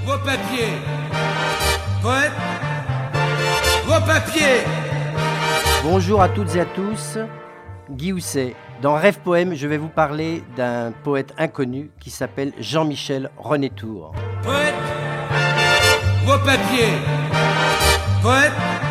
vos papiers. Poète, vos papiers. Bonjour à toutes et à tous, Guy Housset. Dans Rêve Poème, je vais vous parler d'un poète inconnu qui s'appelle Jean-Michel René-Tour. Poète, vos papiers. Poète,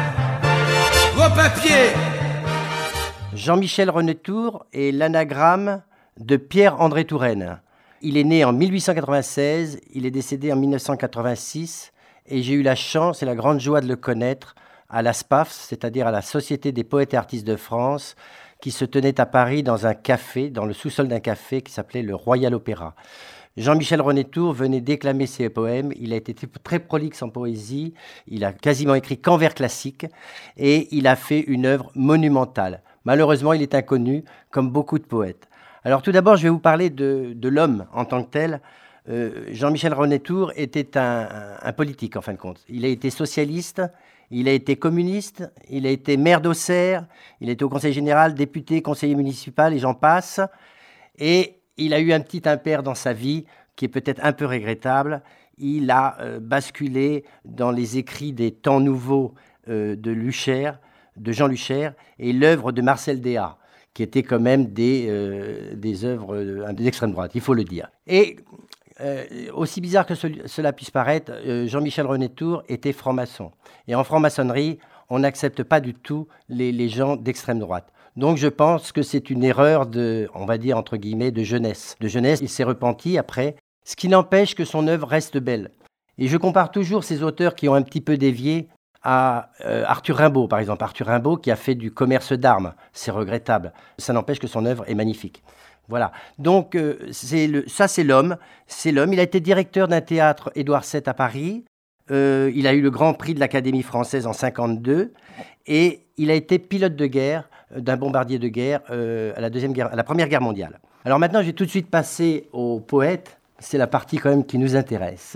vos papiers. Jean-Michel René-Tour est l'anagramme de Pierre-André Touraine. Il est né en 1896, il est décédé en 1986 et j'ai eu la chance et la grande joie de le connaître à la SPAF, c'est-à-dire à la Société des poètes et artistes de France, qui se tenait à Paris dans un café, dans le sous-sol d'un café qui s'appelait le Royal Opéra. Jean-Michel René-Tour venait déclamer ses poèmes, il a été très prolixe en poésie, il a quasiment écrit qu'en vers classiques et il a fait une œuvre monumentale. Malheureusement, il est inconnu, comme beaucoup de poètes. Alors tout d'abord, je vais vous parler de l'homme en tant que tel. Jean-Michel René-Tour était un politique, en fin de compte. Il a été socialiste, il a été communiste, il a été maire d'Auxerre, il était au conseil général, député, conseiller municipal, et j'en passe. Et il a eu un petit impair dans sa vie, qui est peut-être un peu regrettable. Il a basculé dans les écrits des temps nouveaux de Jean Lucher, et l'œuvre de Marcel Déat, qui étaient quand même des œuvres d'extrême droite, il faut le dire. Et aussi bizarre que cela puisse paraître, Jean-Michel René-Tour était franc-maçon. Et en franc-maçonnerie, on n'accepte pas du tout les gens d'extrême droite. Donc je pense que c'est une erreur on va dire entre guillemets, de jeunesse. De jeunesse, il s'est repenti après, ce qui n'empêche que son œuvre reste belle. Et je compare toujours ces auteurs qui ont un petit peu dévié à Arthur Rimbaud, par exemple. Arthur Rimbaud qui a fait du commerce d'armes. C'est regrettable. Ça n'empêche que son œuvre est magnifique. Voilà. Donc, ça, c'est l'homme. C'est l'homme. Il a été directeur d'un théâtre Édouard VII à Paris. Il a eu le Grand Prix de l'Académie française en 1952. Et il a été pilote de guerre d'un bombardier de guerre à la Première Guerre mondiale. Alors maintenant, je vais tout de suite passer au poète. C'est la partie quand même qui nous intéresse.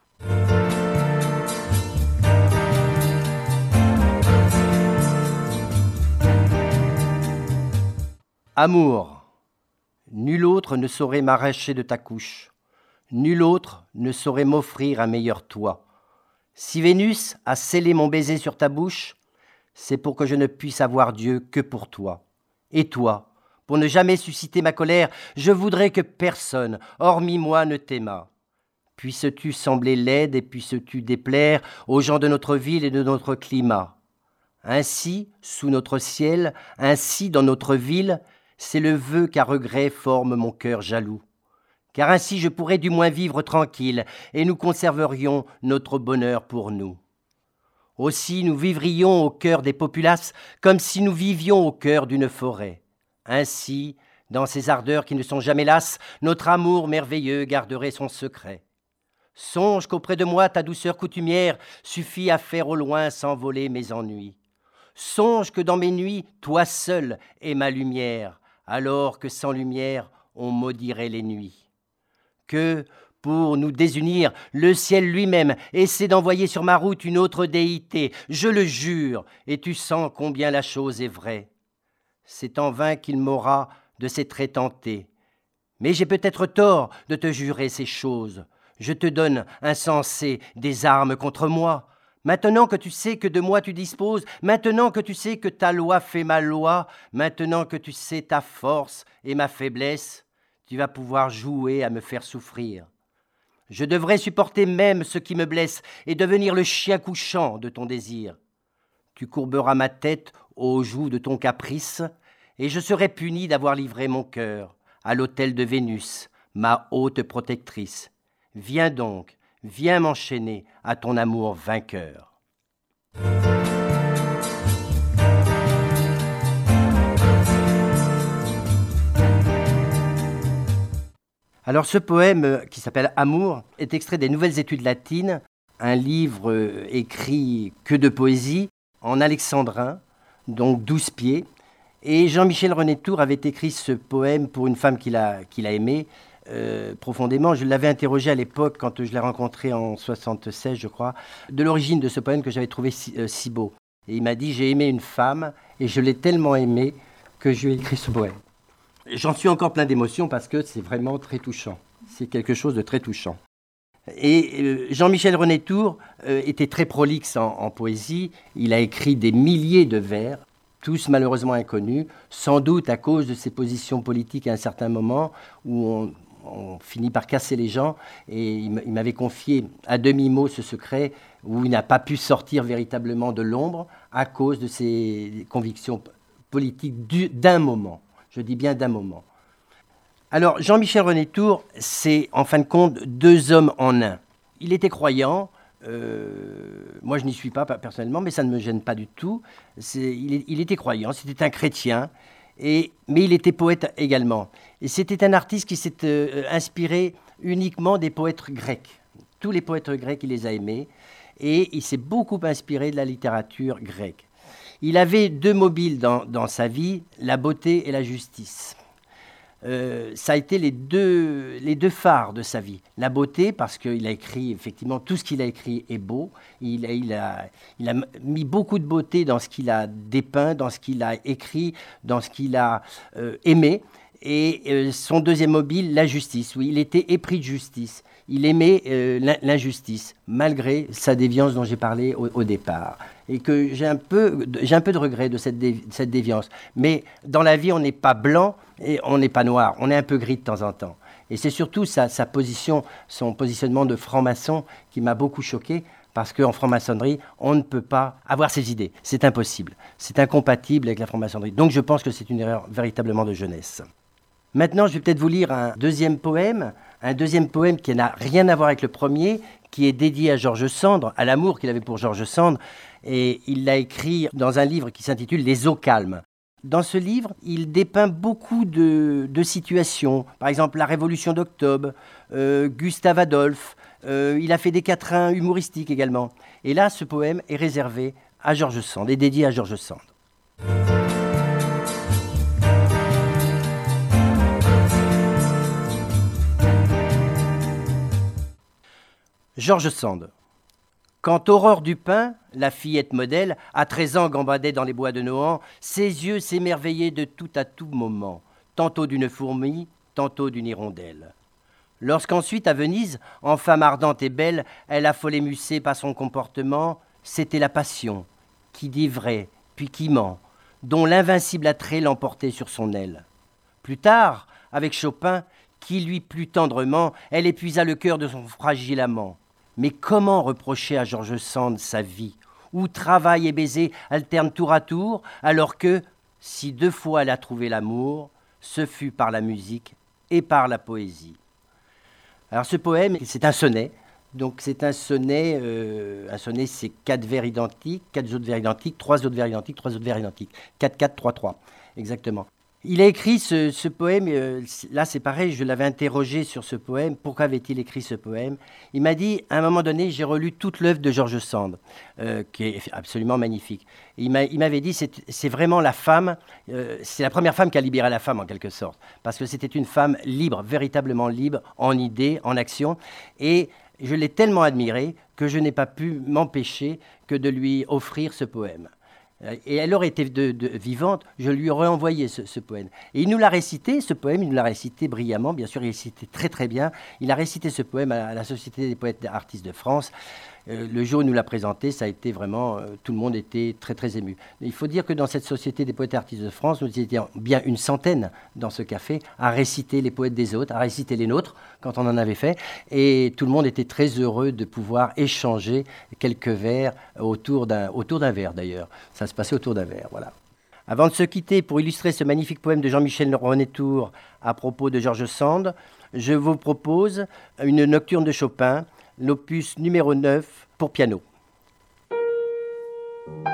Amour, nul autre ne saurait m'arracher de ta couche, nul autre ne saurait m'offrir un meilleur toit. Si Vénus a scellé mon baiser sur ta bouche, c'est pour que je ne puisse avoir Dieu que pour toi. Et toi, pour ne jamais susciter ma colère, je voudrais que personne, hormis moi, ne t'aimât. Puisses-tu sembler laide et puisses-tu déplaire aux gens de notre ville et de notre climat. Ainsi, sous notre ciel, ainsi dans notre ville, c'est le vœu qu'à regret forme mon cœur jaloux. Car ainsi je pourrais du moins vivre tranquille, et nous conserverions notre bonheur pour nous. Aussi nous vivrions au cœur des populaces, comme si nous vivions au cœur d'une forêt. Ainsi, dans ces ardeurs qui ne sont jamais lasses, notre amour merveilleux garderait son secret. Songe qu'auprès de moi ta douceur coutumière suffit à faire au loin s'envoler mes ennuis. Songe que dans mes nuits, toi seul es ma lumière, alors que sans lumière, on maudirait les nuits. Que, pour nous désunir, le ciel lui-même essaie d'envoyer sur ma route une autre déité, je le jure, et tu sens combien la chose est vraie. C'est en vain qu'il m'aura de ces traits tentés. Mais j'ai peut-être tort de te jurer ces choses. Je te donne, insensé, des armes contre moi. Maintenant que tu sais que de moi tu disposes, maintenant que tu sais que ta loi fait ma loi, maintenant que tu sais ta force et ma faiblesse, tu vas pouvoir jouer à me faire souffrir. Je devrais supporter même ce qui me blesse et devenir le chien couchant de ton désir. Tu courberas ma tête aux joues de ton caprice, et je serai puni d'avoir livré mon cœur à l'autel de Vénus, ma haute protectrice. Viens donc, viens m'enchaîner à ton amour vainqueur. Alors ce poème qui s'appelle Amour est extrait des Nouvelles études latines, un livre écrit que de poésie en alexandrin, donc 12 pieds. Et Jean-Michel René-Tour avait écrit ce poème pour une femme qu'il a aimée profondément. Je l'avais interrogé à l'époque, quand je l'ai rencontré en 1976, je crois, de l'origine de ce poème que j'avais trouvé si beau. Et il m'a dit, j'ai aimé une femme, et je l'ai tellement aimée que je lui ai écrit ce poème. J'en suis encore plein d'émotions parce que c'est vraiment très touchant. C'est quelque chose de très touchant. Et Jean-Michel René Tour était très prolixe en poésie. Il a écrit des milliers de vers, tous malheureusement inconnus, sans doute à cause de ses positions politiques à un certain moment où on finit par casser les gens. Et il m'avait confié à demi-mot ce secret où il n'a pas pu sortir véritablement de l'ombre à cause de ses convictions politiques d'un moment. Je dis bien d'un moment. Alors, Jean-Michel René Tour, c'est en fin de compte 2 hommes en un. Il était croyant, moi je n'y suis pas personnellement, mais ça ne me gêne pas du tout. Il était croyant, c'était un chrétien, mais il était poète également. Et c'était un artiste qui s'est inspiré uniquement des poètes grecs. Tous les poètes grecs, il les a aimés, et il s'est beaucoup inspiré de la littérature grecque. Il avait 2 mobiles dans sa vie, la beauté et la justice. Ça a été les deux phares de sa vie. La beauté, parce qu'il a écrit, effectivement, tout ce qu'il a écrit est beau. Il a mis beaucoup de beauté dans ce qu'il a dépeint, dans ce qu'il a écrit, dans ce qu'il a aimé. Et son deuxième mobile, la justice. Oui, il était épris de justice. Il aimait l'injustice, malgré sa déviance dont j'ai parlé au départ. Et que j'ai un peu de regret de cette déviance. Mais dans la vie, on n'est pas blanc et on n'est pas noir. On est un peu gris de temps en temps. Et c'est surtout sa position, son positionnement de franc-maçon qui m'a beaucoup choqué. Parce qu'en franc-maçonnerie, on ne peut pas avoir ses idées. C'est impossible. C'est incompatible avec la franc-maçonnerie. Donc je pense que c'est une erreur véritablement de jeunesse. Maintenant, je vais peut-être vous lire un deuxième poème qui n'a rien à voir avec le premier, qui est dédié à George Sand, à l'amour qu'il avait pour George Sand, et il l'a écrit dans un livre qui s'intitule « Les eaux calmes ». Dans ce livre, il dépeint beaucoup de situations, par exemple la Révolution d'octobre, Gustave Adolphe, il a fait des quatrains humoristiques également. Et là, ce poème est réservé à George Sand, est dédié à George Sand. George Sand. Quand Aurore Dupin, la fillette modèle, à 13 ans gambadait dans les bois de Nohant, ses yeux s'émerveillaient de tout à tout moment, tantôt d'une fourmi, tantôt d'une hirondelle. Lorsqu'ensuite, à Venise, en femme ardente et belle, elle affolait Musset par son comportement, c'était la passion, qui dit vrai, puis qui ment, dont l'invincible attrait l'emportait sur son aile. Plus tard, avec Chopin, qui lui plut tendrement, elle épuisa le cœur de son fragile amant. Mais comment reprocher à George Sand sa vie, où travail et baiser alternent tour à tour, alors que, si 2 fois elle a trouvé l'amour, ce fut par la musique et par la poésie. Alors ce poème, c'est un sonnet. Donc c'est un sonnet c'est 4 vers identiques, 4 autres vers identiques, 3 autres vers identiques, 3 autres vers identiques. 4, 4, 3, 3, exactement. Il a écrit ce poème, là c'est pareil, je l'avais interrogé sur ce poème, pourquoi avait-il écrit ce poème? Il m'a dit, à un moment donné, j'ai relu toute l'œuvre de George Sand, qui est absolument magnifique. Il m'avait dit, c'est vraiment la femme, c'est la première femme qui a libéré la femme en quelque sorte, parce que c'était une femme libre, véritablement libre, en idées, en action, et je l'ai tellement admirée que je n'ai pas pu m'empêcher que de lui offrir ce poème. Et elle aurait été vivante, je lui aurais envoyé ce poème. Et il nous l'a récité, ce poème, il nous l'a récité brillamment, bien sûr, il récitait très très bien. Il a récité ce poème à la Société des poètes et artistes de France. Le jour où il nous l'a présenté, ça a été vraiment, tout le monde était très très ému. Il faut dire que dans cette Société des poètes et artistes de France, nous étions bien une centaine dans ce café à réciter les poètes des autres, à réciter les nôtres quand on en avait fait. Et tout le monde était très heureux de pouvoir échanger quelques vers autour d'un verre d'ailleurs. Ça se passait autour d'un verre, voilà. Avant de se quitter, pour illustrer ce magnifique poème de Jean-Michel René Tour à propos de George Sand, je vous propose une nocturne de Chopin, l'opus numéro 9 pour piano.